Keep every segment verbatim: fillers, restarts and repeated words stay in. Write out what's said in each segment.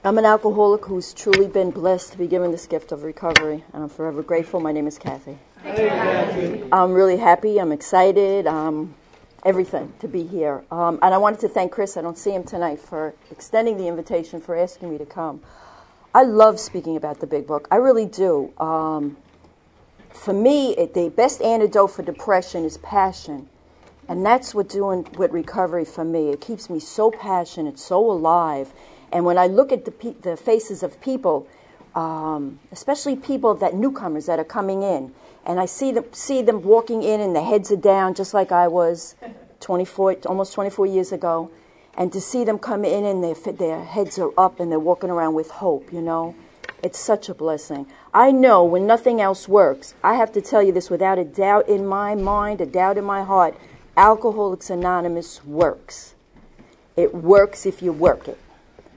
I'm an alcoholic who's truly been blessed to be given this gift of recovery, and I'm forever grateful. My name is Kathy. Hey, Kathy. I'm really happy. I'm excited. Um, everything to be here. Um, and I wanted to thank Chris, I don't see him tonight, for extending the invitation, for asking me to come. I love speaking about the big book. I really do. Um, for me, it, the best antidote for depression is passion. And that's what doing with recovery for me. It keeps me so passionate, so alive. And when I look at the, pe- the faces of people, um, especially people that newcomers that are coming in, and I see them see them walking in and their heads are down, just like I was twenty-four, almost twenty-four years ago, and to see them come in and their their heads are up and they're walking around with hope, you know, it's such a blessing. I know when nothing else works, I have to tell you this without a doubt in my mind, a doubt in my heart, Alcoholics Anonymous works. It works if you work it.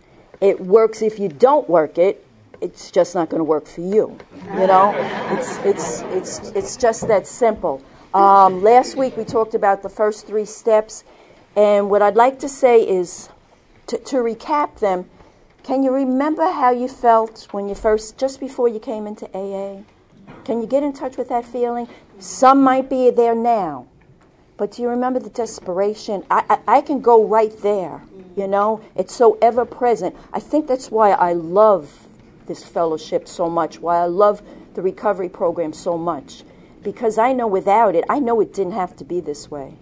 It works if you don't work it. It's just not going to work for you. You know, it's it's it's it's just that simple. Um, last week we talked about the first three steps, and what I'd like to say is to, to recap them. Can you remember how you felt when you first, just before you came into A A? Can you get in touch with that feeling? Some might be there now. But do you remember the desperation? I, I, I can go right there, you know? It's so ever-present. I think that's why I love this fellowship so much, why I love the recovery program so much. Because I know without it, I know it didn't have to be this way.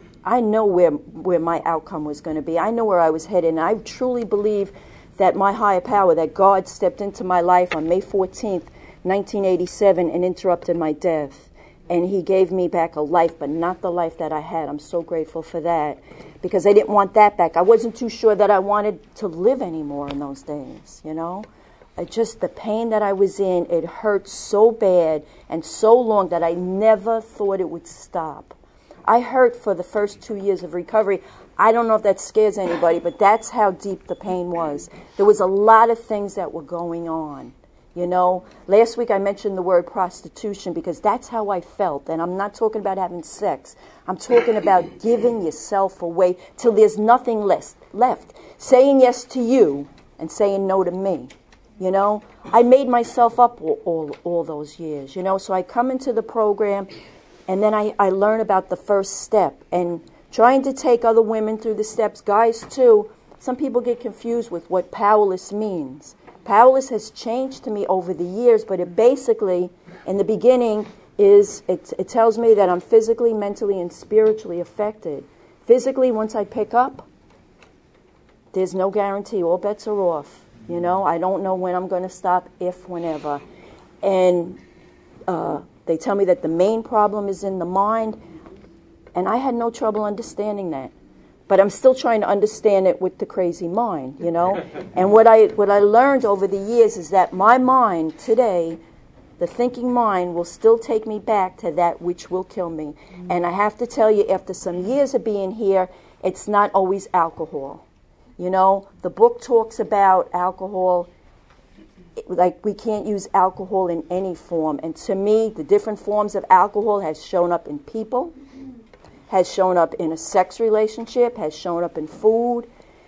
I know where where my outcome was going to be. I know where I was headed. And I truly believe that my higher power, that God stepped into my life on May fourteenth, nineteen eighty-seven, and interrupted my death. And he gave me back a life, but not the life that I had. I'm so grateful for that, because I didn't want that back. I wasn't too sure that I wanted to live anymore in those days, you know. I just, the pain that I was in, it hurt so bad and so long that I never thought it would stop. I hurt for the first two years of recovery. I don't know if that scares anybody, but that's how deep the pain was. There was a lot of things that were going on. You know, last week I mentioned the word prostitution because that's how I felt. And I'm not talking about having sex. I'm talking about giving yourself away till there's nothing less left. Saying yes to you and saying no to me. You know, I made myself up all, all, all those years, you know. So I come into the program and then I, I learn about the first step. And trying to take other women through the steps, guys too, some people get confused with what powerless means. Powerless has changed to me over the years, but it basically, in the beginning, is it, it tells me that I'm physically, mentally, and spiritually affected. Physically, once I pick up, there's no guarantee. All bets are off. You know, I don't know when I'm going to stop, if, whenever. And uh, they tell me that the main problem is in the mind, and I had no trouble understanding that. But I'm still trying to understand it with the crazy mind, you know. And what I what I learned over the years is that my mind today, the thinking mind, will still take me back to that which will kill me. Mm-hmm. And I have to tell you, after some years of being here, it's not always alcohol. You know, the book talks about alcohol, like we can't use alcohol in any form. And to me, the different forms of alcohol has shown up in people, has shown up in a sex relationship, has shown up in food,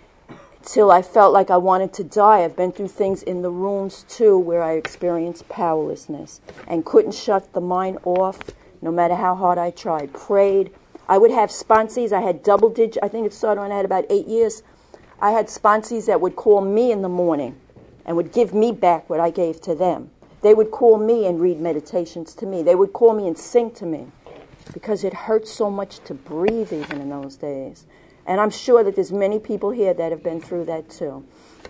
till I felt like I wanted to die. I've been through things in the rooms, too, where I experienced powerlessness and couldn't shut the mind off, no matter how hard I tried. Prayed. I would have sponsees. I had double digit, I think it started when I had about eight years. I had sponsees that would call me in the morning and would give me back what I gave to them. They would call me and read meditations to me. They would call me and sing to me, because it hurts so much to breathe even in those days. And I'm sure that there's many people here that have been through that too.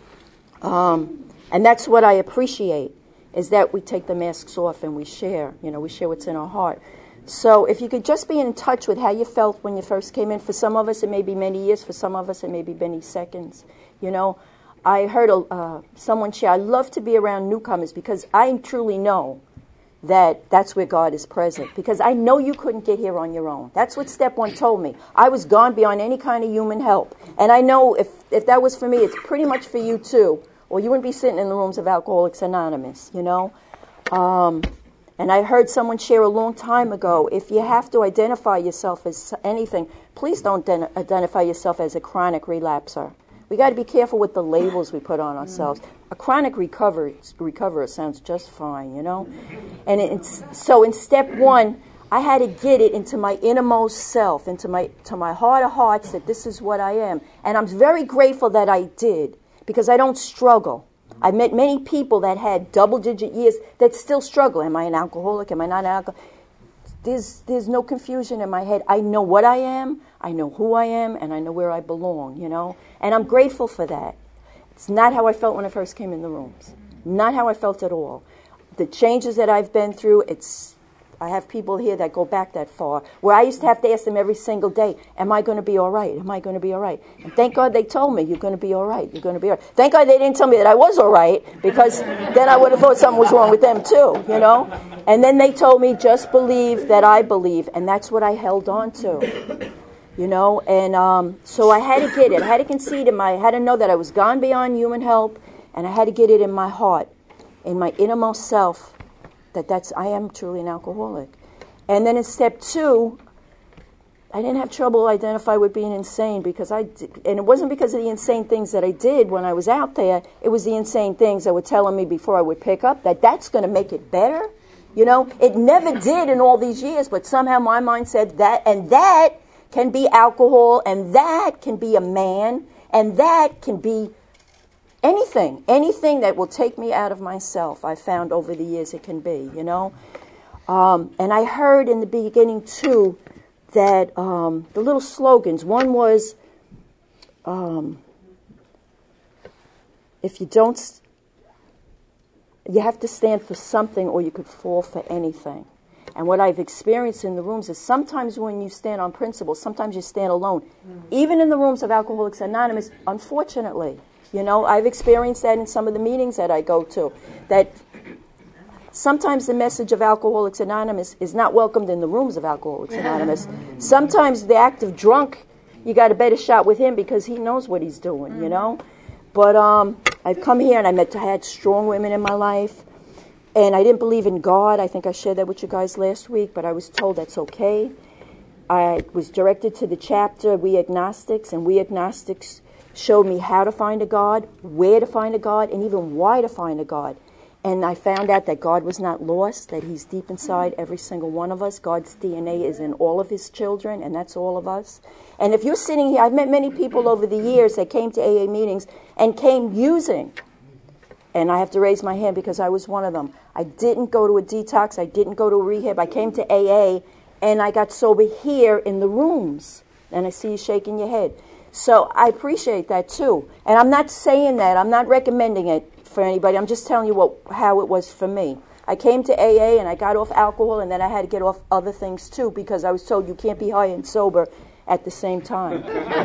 Um, and that's what I appreciate, is that we take the masks off and we share. You know, we share what's in our heart. So if you could just be in touch with how you felt when you first came in. For some of us, it may be many years. For some of us, it may be many seconds. You know, I heard uh, someone share, I love to be around newcomers because I truly know that that's where God is present. Because I know you couldn't get here on your own. That's what step one told me. I was gone beyond any kind of human help. And I know if, if that was for me, it's pretty much for you too. Or you wouldn't be sitting in the rooms of Alcoholics Anonymous, you know. Um, and I heard someone share a long time ago, if you have to identify yourself as anything, please don't den- identify yourself as a chronic relapser. We got to be careful with the labels we put on ourselves. A chronic recovery, recoverer sounds just fine, you know? And it's, so in step one, I had to get it into my innermost self, into my, to my heart of hearts, that this is what I am. And I'm very grateful that I did, because I don't struggle. I've met many people that had double-digit years that still struggle. Am I an alcoholic? Am I not an alcoholic? There's, there's no confusion in my head. I know what I am, I know who I am, and I know where I belong, you know? And I'm grateful for that. It's not how I felt when I first came in the rooms. Not how I felt at all. The changes that I've been through, it's... I have people here that go back that far, where I used to have to ask them every single day, am I going to be all right? Am I going to be all right? And thank God they told me, you're going to be all right. You're going to be all right. Thank God they didn't tell me that I was all right, because then I would have thought something was wrong with them too, you know? And then they told me, just believe that I believe, and that's what I held on to, you know? And um, so I had to get it. I had to concede in my, I had to know that I was gone beyond human help, and I had to get it in my heart, in my innermost self, that that's, I am truly an alcoholic. And then in step two, I didn't have trouble identify with being insane, because I did, and it wasn't because of the insane things that I did when I was out there. It was the insane things that were telling me before I would pick up that that's going to make it better. You know, it never did in all these years, but somehow my mind said that, and that can be alcohol, and that can be a man, and that can be anything, anything that will take me out of myself. I found over the years it can be, you know. Um, and I heard in the beginning, too, that um, the little slogans, one was, um, if you don't, you have to stand for something or you could fall for anything. And what I've experienced in the rooms is sometimes when you stand on principle, sometimes you stand alone. Mm. Even in the rooms of Alcoholics Anonymous, unfortunately, you know, I've experienced that in some of the meetings that I go to, that sometimes the message of Alcoholics Anonymous is not welcomed in the rooms of Alcoholics Anonymous. Sometimes the active drunk, you got a better shot with him because he knows what he's doing, you know. But um, I've come here and I met, I had strong women in my life, and I didn't believe in God. I think I shared that with you guys last week, but I was told that's okay. I was directed to the chapter, We Agnostics, and We Agnostics showed me how to find a God, where to find a God, and even why to find a God. And I found out that God was not lost, that he's deep inside every single one of us. God's D N A is in all of his children, and that's all of us. And if you're sitting here, I've met many people over the years that came to A A meetings and came using. And I have to raise my hand because I was one of them. I didn't go to a detox. I didn't go to a rehab. I came to A A, and I got sober here in the rooms. And I see you shaking your head. So I appreciate that too. And I'm not saying that. I'm not recommending it for anybody. I'm just telling you what how it was for me. I came to A A and I got off alcohol, and then I had to get off other things too, because I was told you can't be high and sober at the same time.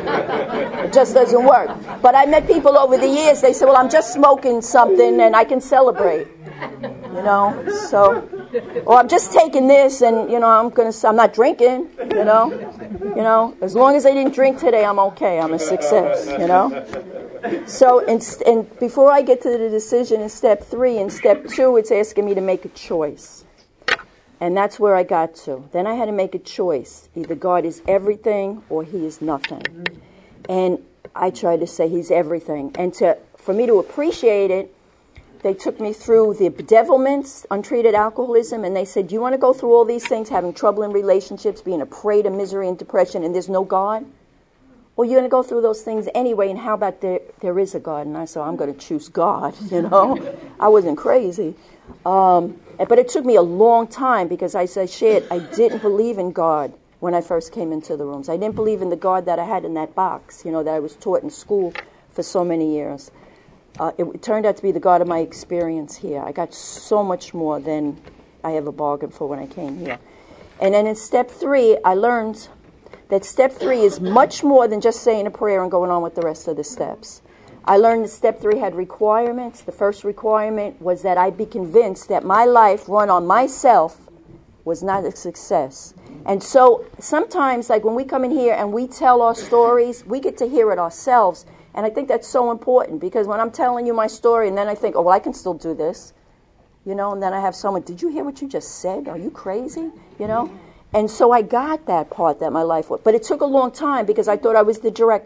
It just doesn't work. But I met people over the years, they said, well, I'm just smoking something and I can celebrate. You know, so, or I'm just taking this and, you know, I'm gonna, I'm not drinking, you know. You know, as long as I didn't drink today, I'm okay. I'm a success, you know. So, in, and before I get to the decision in step three, in step two, it's asking me to make a choice. And that's where I got to. Then I had to make a choice. Either God is everything or he is nothing. And I tried to say he's everything. And to for me to appreciate it, they took me through the bedevilments, untreated alcoholism, and they said, do you want to go through all these things, having trouble in relationships, being a prey to misery and depression, and there's no God? Well, you're going to go through those things anyway, and how about there, there is a God? And I said, I'm going to choose God, you know. I wasn't crazy. Um, but it took me a long time, because I said, shit, I didn't believe in God when I first came into the rooms. I didn't believe in the God that I had in that box, you know, that I was taught in school for so many years. Uh, it, it turned out to be the God of my experience here. I got so much more than I ever bargained for when I came here. And then in step three, I learned that step three is much more than just saying a prayer and going on with the rest of the steps. I learned that step three had requirements. The first requirement was that I be convinced that my life run on myself was not a success. And so sometimes, like when we come in here and we tell our stories, we get to hear it ourselves. And I think that's so important, because when I'm telling you my story and then I think, oh, well, I can still do this, you know, and then I have someone, did you hear what you just said? Are you crazy? You know? And so I got that part that my life was. But it took a long time because I thought I was the director.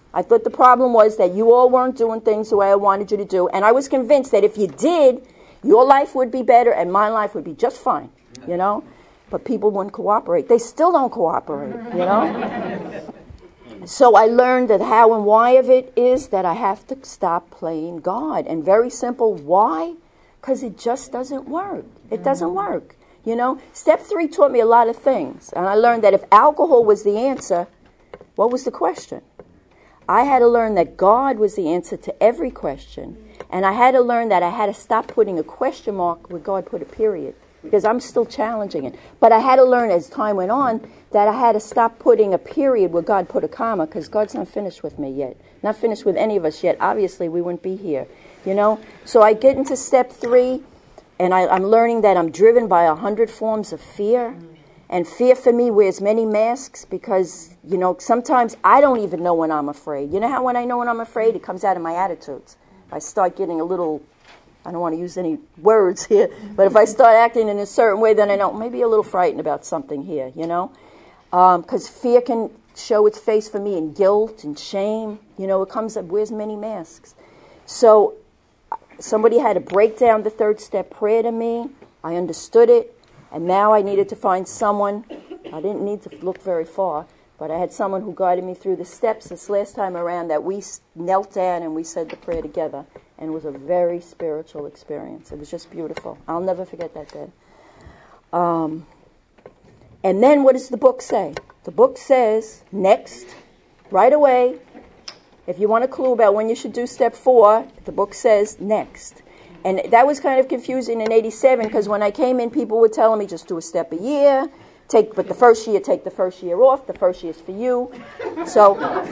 I thought the problem was that you all weren't doing things the way I wanted you to do. And I was convinced that if you did, your life would be better and my life would be just fine, you know. But people wouldn't cooperate. They still don't cooperate, you know. So I learned that how and why of it is that I have to stop playing God. And very simple, why? Because it just doesn't work. It doesn't work, you know. Step three taught me a lot of things. And I learned that if alcohol was the answer, what was the question? I had to learn that God was the answer to every question. And I had to learn that I had to stop putting a question mark where God put a period. Because I'm still challenging it. But I had to learn as time went on that I had to stop putting a period where God put a comma, because God's not finished with me yet. Not finished with any of us yet. Obviously, we wouldn't be here. You know? So I get into step three, and I, I'm learning that I'm driven by a hundred forms of fear. And fear for me wears many masks because, you know, sometimes I don't even know when I'm afraid. You know how when I know when I'm afraid, it comes out of my attitudes. I start getting a little, I don't want to use any words here, but if I start acting in a certain way, then I know maybe a little frightened about something here, you know. Because um, fear can show its face for me in guilt and shame. You know, it comes up, wears many masks. So somebody had to break down the third step prayer to me. I understood it. And now I needed to find someone. I didn't need to look very far, but I had someone who guided me through the steps this last time around that we knelt down and we said the prayer together. And it was a very spiritual experience. It was just beautiful. I'll never forget that day. Um, and then what does the book say? The book says, next, right away, if you want a clue about when you should do step four, the book says next. And that was kind of confusing in eighty-seven because when I came in, people were telling me just do a step a year, take, but the first year, take the first year off. The first year's for you. So,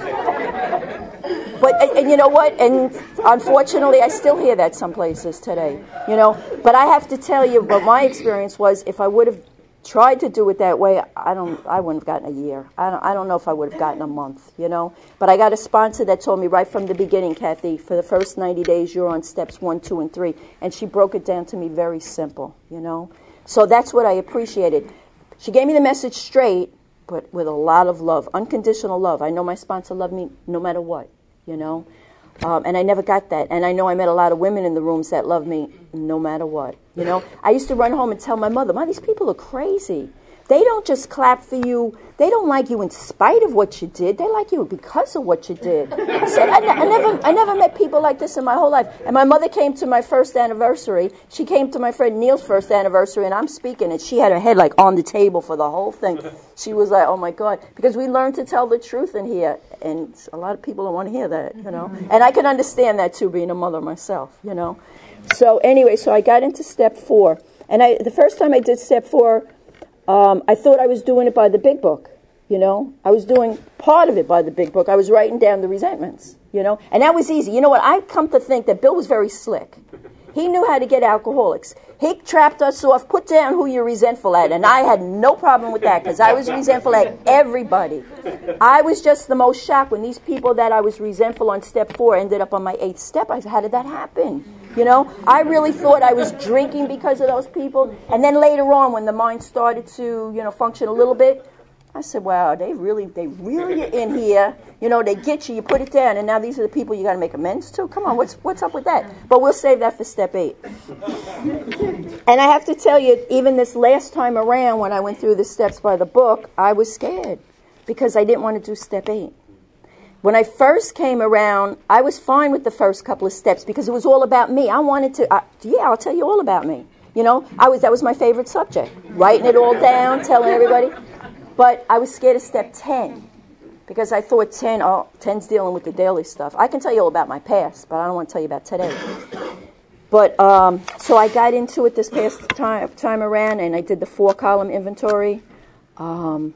but and, and you know what? And unfortunately, I still hear that some places today. You know, but I have to tell you, what my experience was, if I would have tried to do it that way, I don't, I wouldn't have gotten a year. I don't, I don't know if I would have gotten a month, you know. But I got a sponsor that told me right from the beginning, Kathy, for the first ninety days, you're on steps one, two, and three. And she broke it down to me very simple, you know. So that's what I appreciated. She gave me the message straight, but with a lot of love, unconditional love. I know my sponsor loved me no matter what, you know. Um, and I never got that. And I know I met a lot of women in the rooms that loved me no matter what. You know, I used to run home and tell my mother, "Mom, these people are crazy. They don't just clap for you. They don't like you in spite of what you did. They like you because of what you did." I said, I, I never I never met people like this in my whole life. And my mother came to my first anniversary. She came to my friend Neil's first anniversary, and I'm speaking, and she had her head like on the table for the whole thing. She was like, oh, my God. Because we learned to tell the truth in here, and a lot of people don't want to hear that, you know. And I can understand that, too, being a mother myself, you know. So anyway, so I got into step four. And I the first time I did step four, Um, I thought I was doing it by the big book, you know. I was doing part of it by the big book. I was writing down the resentments, you know. And that was easy. You know what? I come to think that Bill was very slick. He knew how to get alcoholics. He trapped us off, put down who you're resentful at. And I had no problem with that because I was resentful at everybody. I was just the most shocked when these people that I was resentful on step four ended up on my eighth step. I said, how did that happen? You know, I really thought I was drinking because of those people. And then later on, when the mind started to, you know, function a little bit, I said, wow, they really, they reel you in here. You know, they get you, you put it down, and now these are the people you got to make amends to? Come on, what's what's up with that? But we'll save that for step eight. And I have to tell you, even this last time around, when I went through the steps by the book, I was scared because I didn't want to do step eight. When I first came around, I was fine with the first couple of steps because it was all about me. I wanted to, I, yeah, I'll tell you all about me. You know, I was that was my favorite subject, writing it all down, telling everybody. But I was scared of step ten because I thought ten, oh, ten's dealing with the daily stuff. I can tell you all about my past, but I don't want to tell you about today. But um, so I got into it this past time, time around, and I did the four-column inventory. Um,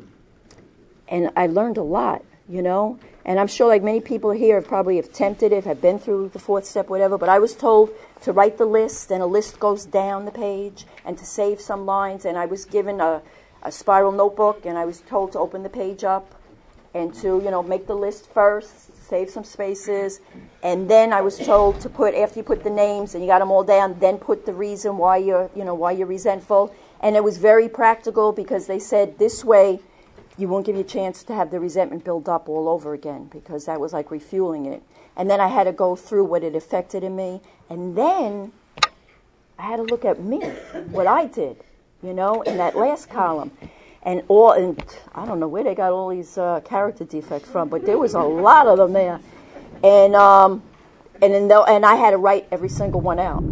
and I learned a lot, you know. And I'm sure like many people here have probably have attempted it, have been through the fourth step, whatever. But I was told to write the list, and a list goes down the page, and to save some lines. And I was given a... a spiral notebook, and I was told to open the page up and to, you know, make the list first, save some spaces, and then I was told to put, after you put the names and you got them all down, then put the reason why you're, you know, why you're resentful. And it was very practical because they said this way, you won't give you a chance to have the resentment build up all over again, because that was like refueling it. And then I had to go through what it affected in me. And then I had to look at me, what I did, you know, in that last column. And all, and I don't know where they got all these uh, character defects from, but there was a lot of them there. And um, and in the, and I had to write every single one out.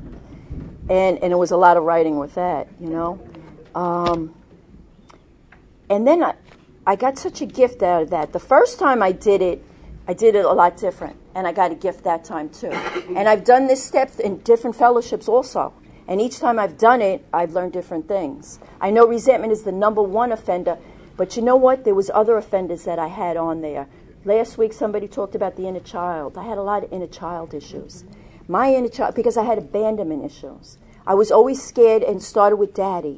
And and it was a lot of writing with that, you know. Um, and then I, I got such a gift out of that. The first time I did it, I did it a lot different, and I got a gift that time too. And I've done this step in different fellowships also. And each time I've done it, I've learned different things. I know resentment is the number one offender, but you know what? There was other offenders that I had on there. Last week somebody talked about the inner child. I had a lot of inner child issues. My inner child, because I had abandonment issues. I was always scared, and started with Daddy.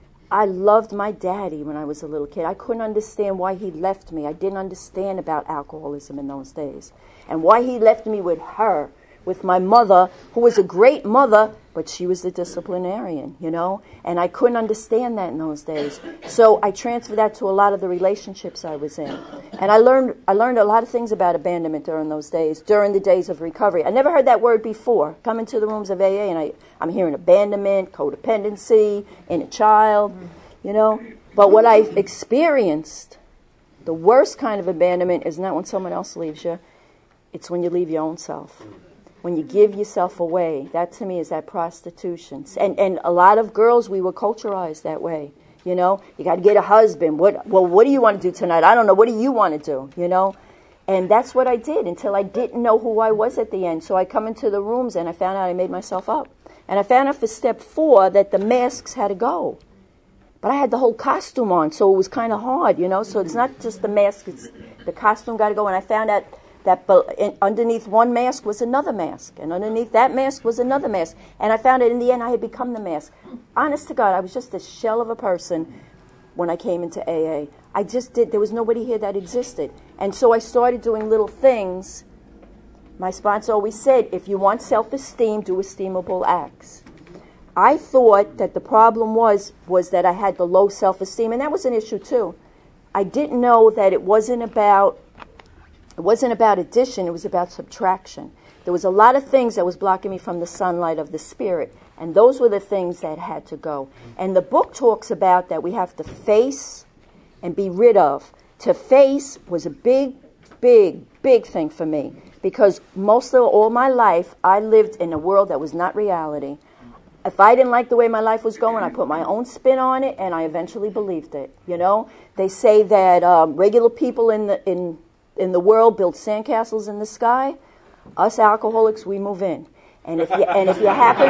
I loved my daddy when I was a little kid. I couldn't understand why he left me. I didn't understand about alcoholism in those days. And why he left me with her, with my mother, who was a great mother, but she was the disciplinarian, you know? And I couldn't understand that in those days. So I transferred that to a lot of the relationships I was in. And I learned I learned a lot of things about abandonment during those days, during the days of recovery. I never heard that word before. Come into the rooms of A A, and I, I'm hearing abandonment, codependency, inner child, you know? But what I've experienced, the worst kind of abandonment is not when someone else leaves you. It's when you leave your own self. When you give yourself away. That to me is that prostitution. And and a lot of girls, we were culturalized that way. You know, you got to get a husband. What? Well, what do you want to do tonight? I don't know. What do you want to do? You know? And that's what I did until I didn't know who I was at the end. So I come into the rooms and I found out I made myself up. And I found out for step four that the masks had to go. But I had the whole costume on, so it was kind of hard, you know. So it's not just the mask, it's the costume got to go. And I found out that underneath one mask was another mask, and underneath that mask was another mask. And I found out in the end I had become the mask. Honest to God, I was just a shell of a person when I came into A A. I just did, there was nobody here that existed. And so I started doing little things. My sponsor always said, if you want self-esteem, do esteemable acts. I thought that the problem was, was that I had the low self-esteem, and that was an issue too. I didn't know that it wasn't about It wasn't about addition, it was about subtraction. There was a lot of things that was blocking me from the sunlight of the Spirit, and those were the things that had to go. And the book talks about that we have to face and be rid of. To face was a big, big, big thing for me, because most of all my life, I lived in a world that was not reality. If I didn't like the way my life was going, I put my own spin on it, and I eventually believed it. You know, they say that um, regular people in the in in the world build sandcastles in the sky. Us alcoholics, we move in. And if you and if you happen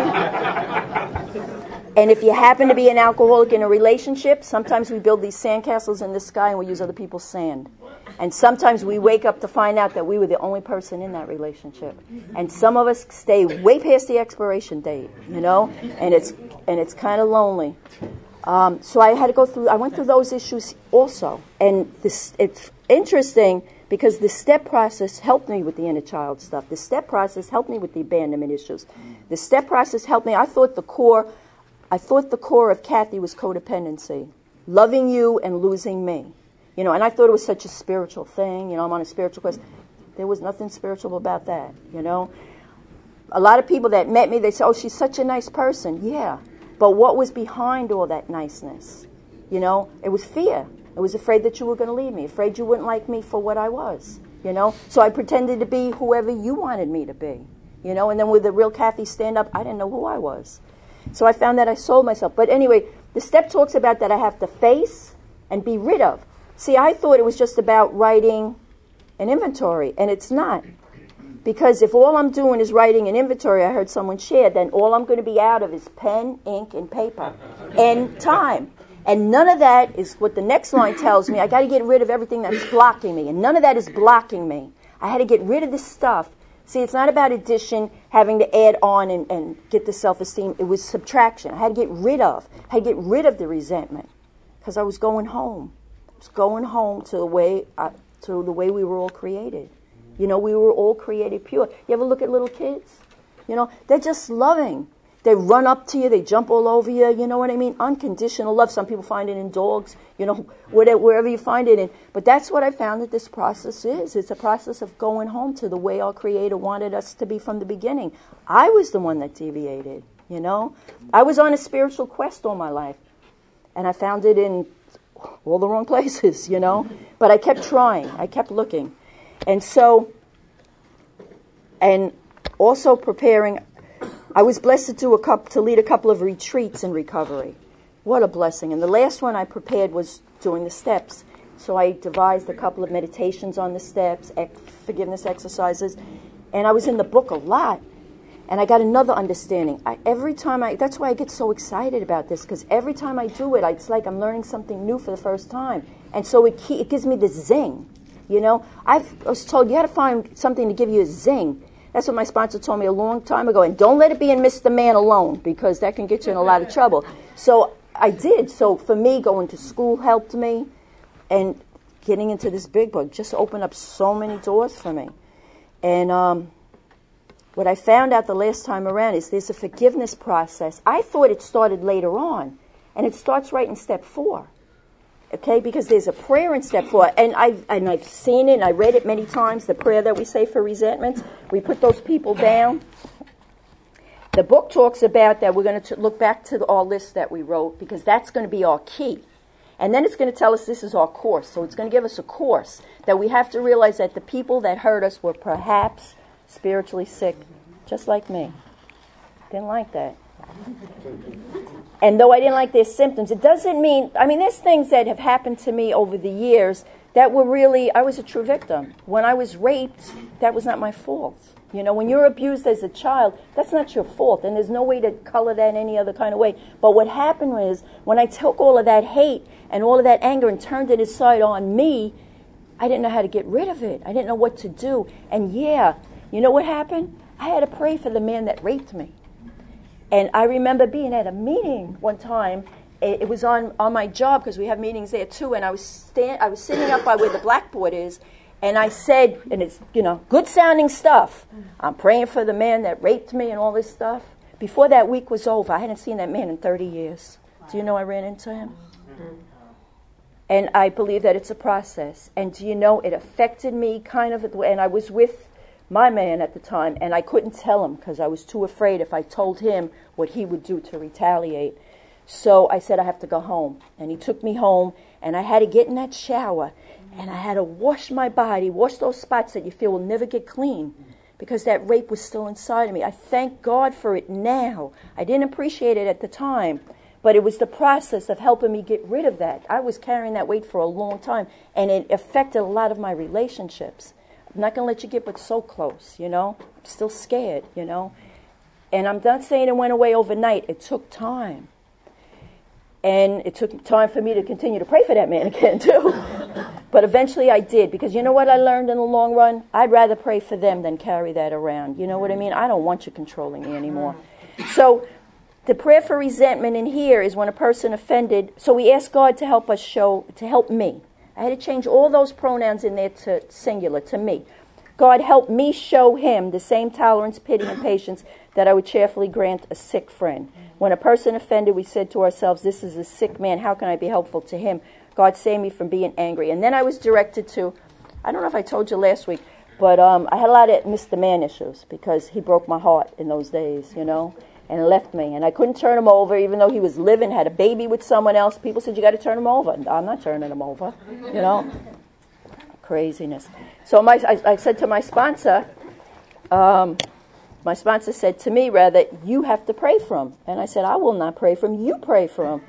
and if you happen to be an alcoholic in a relationship, sometimes we build these sandcastles in the sky and we use other people's sand. And sometimes we wake up to find out that we were the only person in that relationship. And some of us stay way past the expiration date, you know, and it's and it's kind of lonely. Um, so I had to go through. I went through those issues also, and this it's interesting. Because the step process helped me with the inner child stuff. The step process helped me with the abandonment issues. The step process helped me. I thought the core, I thought the core of Kathy was codependency, loving you and losing me. You know, and I thought it was such a spiritual thing. You know, I'm on a spiritual quest. There was nothing spiritual about that. You know, a lot of people that met me, they say, "Oh, she's such a nice person." Yeah, but what was behind all that niceness? You know, it was fear. I was afraid that you were going to leave me, afraid you wouldn't like me for what I was, you know. So I pretended to be whoever you wanted me to be, you know. And then with the real Kathy stand up, I didn't know who I was. So I found that I sold myself. But anyway, the step talks about that I have to face and be rid of. See, I thought it was just about writing an inventory, and it's not. Because if all I'm doing is writing an inventory, I heard someone share, then all I'm going to be out of is pen, ink, and paper, and time. And none of that is what the next line tells me. I got to get rid of everything that's blocking me. And none of that is blocking me. I had to get rid of this stuff. See, it's not about addition, having to add on and, and get the self-esteem. It was subtraction. I had to get rid of. I had to get rid of the resentment. Because I was going home. I was going home to the way I, to the way we were all created. You know, we were all created pure. You ever look at little kids? You know, they're just loving. They run up to you. They jump all over you. You know what I mean? Unconditional love. Some people find it in dogs, you know, whatever, wherever you find it in. But that's what I found that this process is. It's a process of going home to the way our Creator wanted us to be from the beginning. I was the one that deviated, you know. I was on a spiritual quest all my life. And I found it in all the wrong places, you know. But I kept trying. I kept looking. And so, and also preparing... I was blessed to do a couple, to lead a couple of retreats in recovery. What a blessing. And the last one I prepared was doing the steps. So I devised a couple of meditations on the steps, ex- forgiveness exercises. And I was in the book a lot. And I got another understanding. I, every time I, that's why I get so excited about this, because every time I do it, I, it's like I'm learning something new for the first time. And so it, it gives me the zing. You know, I've, I was told you had to find something to give you a zing. That's what my sponsor told me a long time ago. And don't let it be in Mister Man alone, because that can get you in a lot of trouble. So I did. So for me, going to school helped me. And getting into this big book just opened up so many doors for me. And um, what I found out the last time around is there's a forgiveness process. I thought it started later on. And it starts right in step four. Okay, because there's a prayer in step four, and I've, and I've seen it, and I read it many times, the prayer that we say for resentments. We put those people down. The book talks about that we're going to look back to our list that we wrote, because that's going to be our key. And then it's going to tell us this is our course. So it's going to give us a course that we have to realize that the people that hurt us were perhaps spiritually sick, just like me. Didn't like that. And though I didn't like their symptoms, it doesn't mean, I mean, there's things that have happened to me over the years that were really, I was a true victim. When I was raped, that was not my fault. You know, when you're abused as a child, that's not your fault, and there's no way to color that any other kind of way. But what happened was, when I took all of that hate and all of that anger and turned it aside on me, I didn't know how to get rid of it. I didn't know what to do. And yeah, you know what happened? I had to pray for the man that raped me. And I remember being at a meeting one time. It was on, on my job, because we have meetings there too. And I was stand, I was sitting up by where the blackboard is, and I said, and it's, you know, good sounding stuff. I'm praying for the man that raped me and all this stuff. Before that week was over, I hadn't seen that man in thirty years. Do you know I ran into him? And I believe that it's a process. And do you know, it affected me kind of, and I was with my man at the time, and I couldn't tell him because I was too afraid if I told him what he would do to retaliate. So I said, I have to go home. And he took me home, and I had to get in that shower, and I had to wash my body, wash those spots that you feel will never get clean, because that rape was still inside of me. I thank God for it now. I didn't appreciate it at the time, but it was the process of helping me get rid of that. I was carrying that weight for a long time, and it affected a lot of my relationships. I'm not going to let you get but so close, you know. I'm still scared, you know. And I'm not saying it went away overnight. It took time. And it took time for me to continue to pray for that man again, too. But eventually I did, because you know what I learned in the long run? I'd rather pray for them than carry that around. You know what I mean? I don't want you controlling me anymore. So the prayer for resentment in here is when a person offended. So we ask God to help us show, to help me. I had to change all those pronouns in there to singular, to me. God, help me show him the same tolerance, pity, and patience that I would cheerfully grant a sick friend. When a person offended, we said to ourselves, this is a sick man. How can I be helpful to him? God, save me from being angry. And then I was directed to, I don't know if I told you last week, but um, I had a lot of Mister Man issues, because he broke my heart in those days, you know, and left me. And I couldn't turn him over, even though he was living, had a baby with someone else. People said, you got to turn him over. I'm not turning him over, you know. Craziness. So my, I, I said to my sponsor, um, my sponsor said to me, rather, you have to pray for him. And I said, I will not pray for him. You pray for him.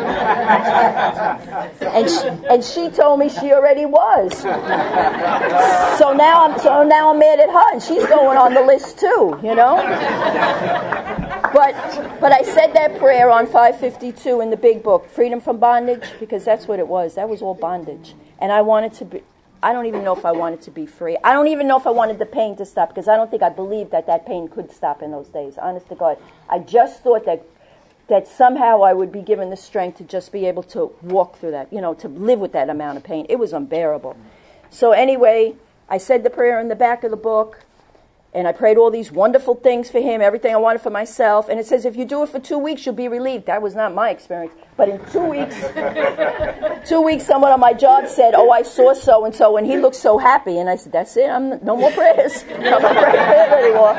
and, she, and she told me she already was. So now I'm so now I'm mad at her, and she's going on the list too, you know. But but I said that prayer on five fifty-two in the big book, Freedom from Bondage, because that's what it was. That was all bondage. And I wanted to be, I don't even know if I wanted to be free. I don't even know if I wanted the pain to stop, because I don't think I believed that that pain could stop in those days. Honest to God. I just thought that that somehow I would be given the strength to just be able to walk through that, you know, to live with that amount of pain. It was unbearable. So anyway, I said the prayer in the back of the book, And I prayed all these wonderful things for him, everything I wanted for myself. And it says, if you do it for two weeks, you'll be relieved. That was not my experience. But in two weeks, two weeks, someone on my job said, oh, I saw so-and-so, and he looked so happy. And I said, that's it. I'm no more prayers. I'm not praying for him anymore.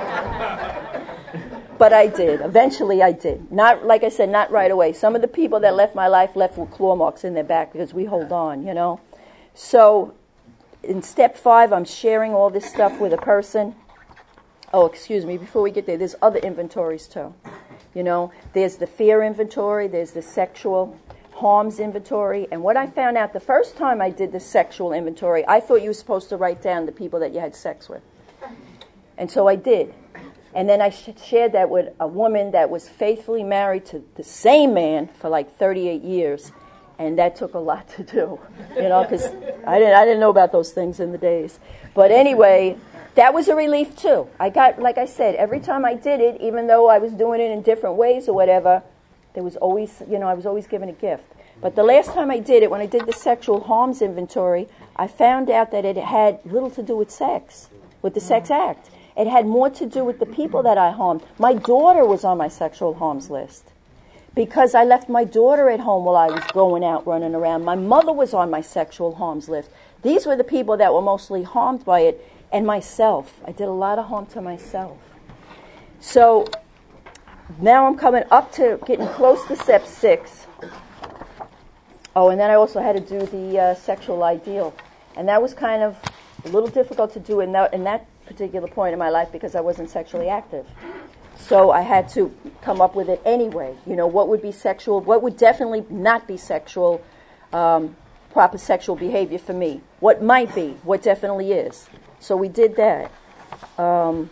But I did. Eventually, I did. Not, like I said, not right away. Some of the people that left my life left with claw marks in their back because we hold on, you know. So in step five, I'm sharing all this stuff with a person. Oh, excuse me, before we get there, there's other inventories too. You know, there's the fear inventory, there's the sexual harms inventory. And what I found out the first time I did the sexual inventory, I thought you were supposed to write down the people that you had sex with. And so I did. And then I sh- shared that with a woman that was faithfully married to the same man for like thirty-eight years. And that took a lot to do, you know, because I didn't, I didn't know about those things in the days. But anyway, that was a relief too. I got, like I said, every time I did it, even though I was doing it in different ways or whatever, there was always, you know, I was always given a gift. But the last time I did it, when I did the sexual harms inventory, I found out that it had little to do with sex, with the sex act. It had more to do with the people that I harmed. My daughter was on my sexual harms list because I left my daughter at home while I was going out running around. My mother was on my sexual harms list. These were the people that were mostly harmed by it, and myself. I did a lot of harm to myself. So now I'm coming up to getting close to step six. Oh, and then I also had to do the uh, sexual ideal. And that was kind of a little difficult to do in that, in that particular point in my life because I wasn't sexually active. So I had to come up with it anyway. You know, what would be sexual, what would definitely not be sexual, um, proper sexual behavior for me. What might be, what definitely is. So we did that. Um,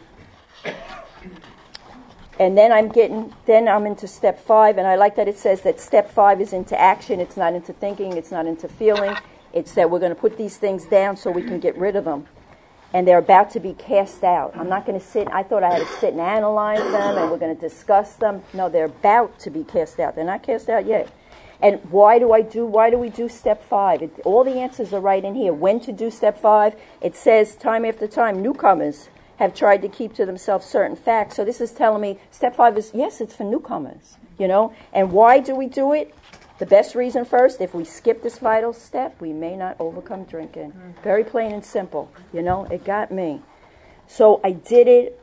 and then I'm getting, then I'm into step five, and I like that it says that step five is into action. It's not into thinking, it's not into feeling. It's that we're going to put these things down so we can get rid of them. And they're about to be cast out. I'm not going to sit, I thought I had to sit and analyze them and we're going to discuss them. No, they're about to be cast out. They're not cast out yet. And why do I do, why do we do step five? It, all the answers are right in here. When to do step five, it says time after time, newcomers have tried to keep to themselves certain facts. So this is telling me step five is, yes, it's for newcomers, you know. And why do we do it? The best reason first, if we skip this vital step, we may not overcome drinking. Very plain and simple. You know, it got me. So I did it.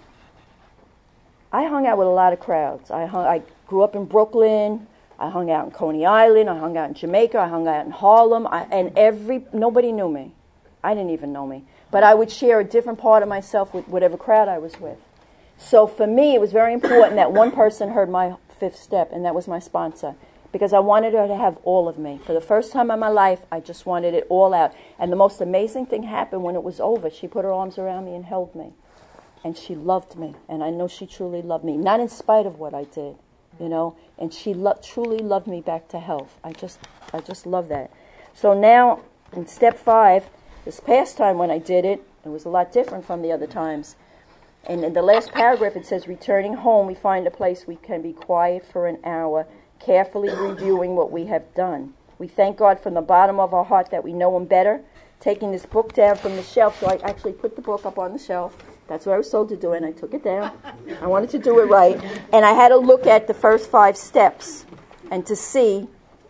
I hung out with a lot of crowds. I hung, I grew up in Brooklyn. I hung out in Coney Island. I hung out in Jamaica. I hung out in Harlem. I, and every nobody knew me. I didn't even know me. But I would share a different part of myself with whatever crowd I was with. So for me, it was very important that one person heard my fifth step, and that was my sponsor. Because I wanted her to have all of me. For the first time in my life, I just wanted it all out. And the most amazing thing happened when it was over. She put her arms around me and held me. And she loved me. And I know she truly loved me. Not in spite of what I did, you know. And she lo- truly loved me back to health. I just, I just love that. So now, in step five, this past time when I did it, it was a lot different from the other times. And in the last paragraph, it says, returning home, we find a place we can be quiet for an hour, carefully reviewing what we have done. We thank God from the bottom of our heart that we know Him better. Taking this book down from the shelf, so I actually put the book up on the shelf. That's what I was told to do, and I took it down. I wanted to do it right. And I had to look at the first five steps and to see,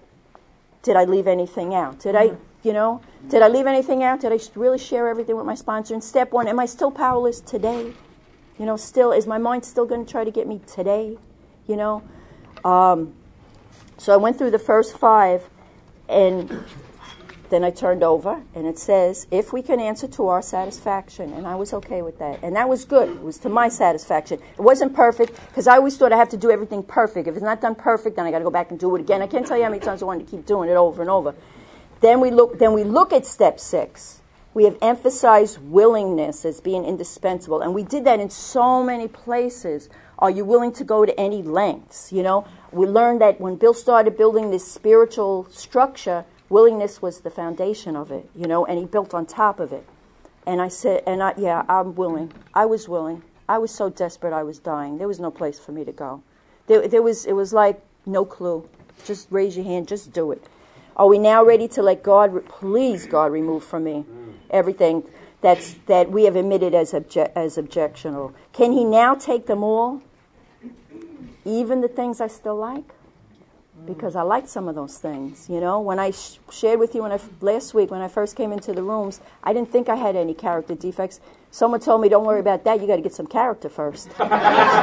did I leave anything out? Did I, you know, did I leave anything out? Did I really share everything with my sponsor? In step one, am I still powerless today? You know, still, is my mind still going to try to get me today? You know? Um... So I went through the first five, and then I turned over, and it says, if we can answer to our satisfaction, and I was okay with that. And that was good. It was to my satisfaction. It wasn't perfect, because I always thought I have to do everything perfect. If it's not done perfect, then I got to go back and do it again. I can't tell you how many times I wanted to keep doing it over and over. Then we look, then we look at step six. We have emphasized willingness as being indispensable, and we did that in so many places. Are you willing to go to any lengths, you know? We learned that when Bill started building this spiritual structure, willingness was the foundation of it, you know, and he built on top of it. And I said, and I, yeah, I'm willing. I was willing. I was so desperate I was dying. There was no place for me to go. There, there was, it was like, no clue. Just raise your hand. Just do it. Are we now ready to let God, please, God, remove from me everything? that's, that we have admitted as, obje- as objectionable. Can he now take them all? Even the things I still like? Because I liked some of those things, you know. When I sh- shared with you when I f- last week, when I first came into the rooms, I didn't think I had any character defects. Someone told me, don't worry about that, you got to get some character first. So,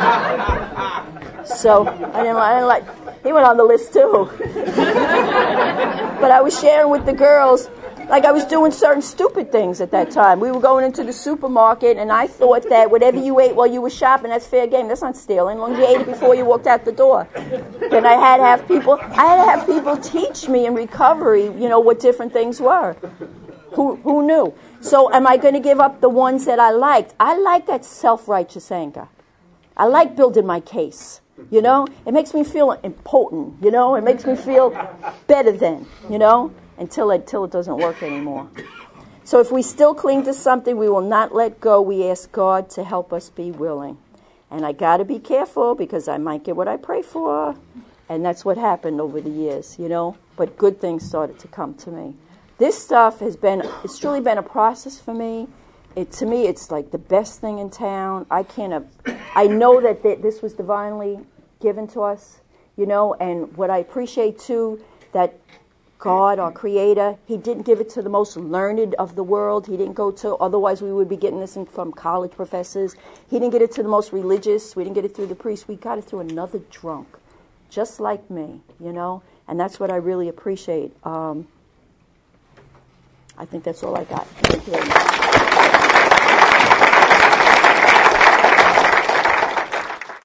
I didn't, I didn't like, he went on the list too. But I was sharing with the girls, like I was doing certain stupid things at that time. We were going into the supermarket, and I thought that whatever you ate while you were shopping, that's fair game. That's not stealing. As long as you ate it before you walked out the door. Then I had to have people, I had to have people teach me in recovery, you know, what different things were. Who who knew? So am I going to give up the ones that I liked? I like that self-righteous anger. I like building my case. You know, it makes me feel important. You know, it makes me feel better than. You know. Until it, until it doesn't work anymore. So if we still cling to something, we will not let go. We ask God to help us be willing. And I got to be careful because I might get what I pray for. And that's what happened over the years, you know. But good things started to come to me. This stuff has been, it's truly been a process for me. It, to me, it's like the best thing in town. I can't, have, I know that th- this was divinely given to us, you know. And what I appreciate, too, that God, our Creator, He didn't give it to the most learned of the world. He didn't go to, otherwise we would be getting this in, from college professors. He didn't get it to the most religious. We didn't get it through the priest. We got it through another drunk, just like me, you know. And that's what I really appreciate. Um, I think that's all I got. Thank you very much.